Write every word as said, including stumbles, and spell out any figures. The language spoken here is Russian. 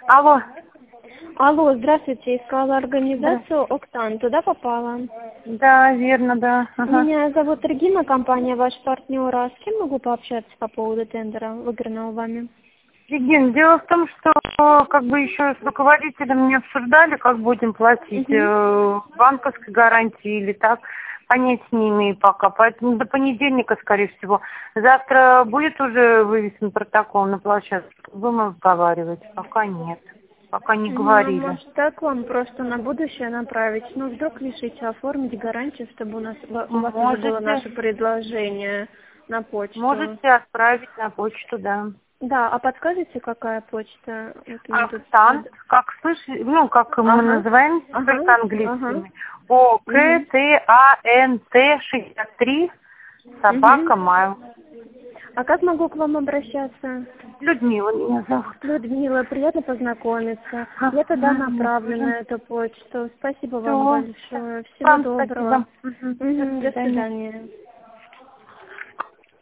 Алло. Алло, здравствуйте. Искала организацию «Октан». Туда попала? Да, верно, да. Ага. Меня зовут Регина, компания «Ваш партнер». А с кем могу пообщаться по поводу тендера, выигранного вами? Регин, дело в том, что как бы еще с руководителем не обсуждали, как будем платить, Угу. э, банковской гарантии или так. Понять не имею пока, поэтому до понедельника, скорее всего. Завтра будет уже вывесен протокол на площадке? Будем разговаривать? Пока нет. Пока не Ну, говорили. может, так вам просто на будущее направить? Ну, вдруг решите оформить гарантию, чтобы у нас у вас уже было Можете, наше предложение на почту. можете отправить на почту, да. Да, а подскажете, какая почта? Вот у меня тут всё. Октант, как слышали, ну, как мы Ага, называем, ага, только ага. английскими. О К Угу. Т А Н Т шестьдесят три собака Угу. Майл. А как могу к вам обращаться? Людмила меня зовут. Людмила, приятно познакомиться. А, Я тогда мне направлю тоже. на эту почту. Спасибо вам Все. большое. Всего Вам доброго. спасибо. Мгм. До Мгм, до свидания. свидания.